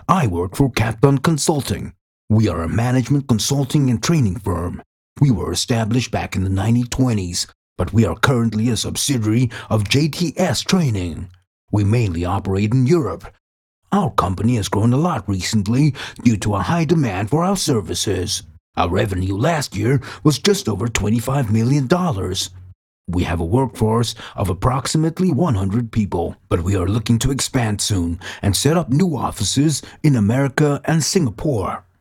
I work for Kapton Consulting. We are a management consulting and training firm. We were established back in the 1920s, but we are currently a subsidiary of JTS Training. We mainly operate in Europe. Our company has grown a lot recently due to a high demand for our services. Our revenue last year was just over $25 million. We have a workforce of approximately 100 people, but we are looking to expand soon and set up new offices in America and Singapore.